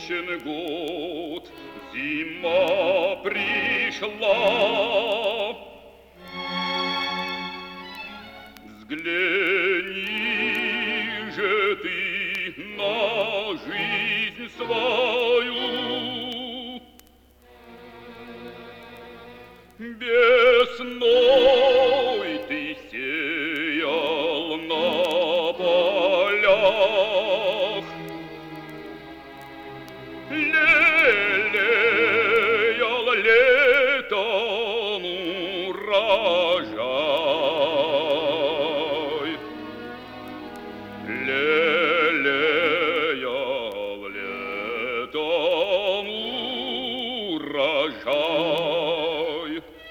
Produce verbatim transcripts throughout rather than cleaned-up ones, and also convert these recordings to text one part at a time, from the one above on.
Прозрачен год, зима пришла. Взгляни же ты на жизнь свою. Весной ты сеял на полях, лелеял летом урожай, лелеял летом урожай.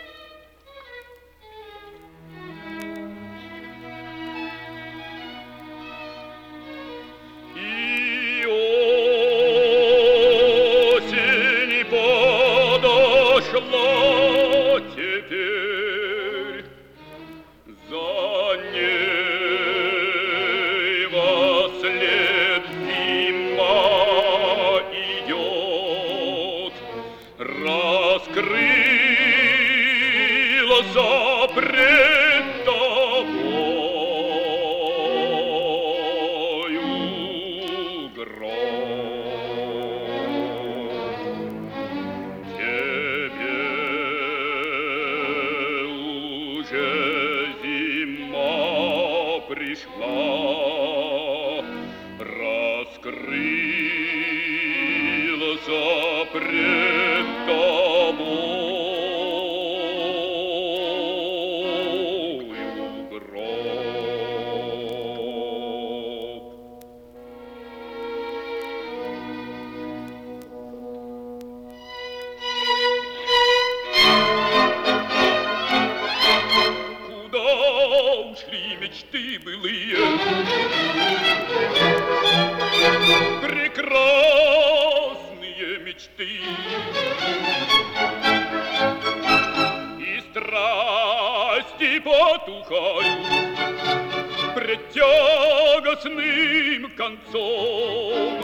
Подошла теперь, за ней вослед зима идет, раскрылся пред тобою гром. Пришла, раскрылся пред тобою гроб. Куда ушли мечты былые, прекрасные мечты, и страсти потухают пред тягостным концом.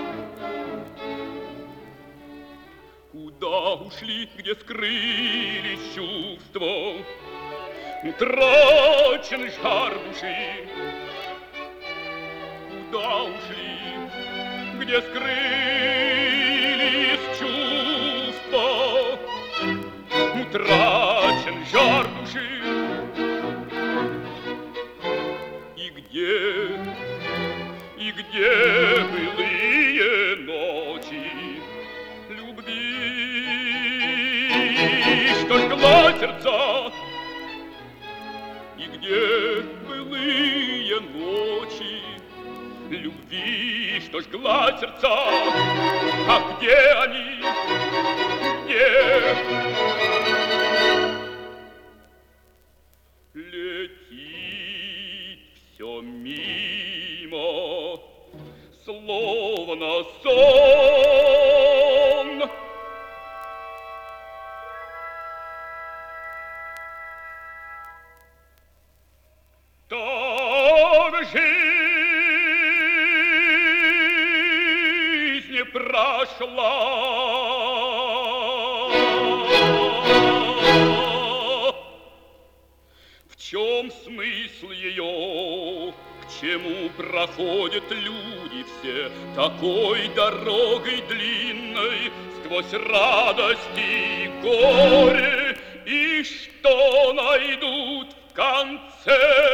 Куда ушли, где скрылись чувства, утрачен жар души? Куда ушли, где скрылись чувства, утрачен жар души? И где, и где былые ночи любви, что жгла сердца? И где былые ночи любви, что жгла сердца? А где они? Где? Летит все мимо, словно сон. Так жизнь прошла, в чем смысл ее, к чему проходят люди все такой дорогой длинной, сквозь радости и горе, и что найдут в конце?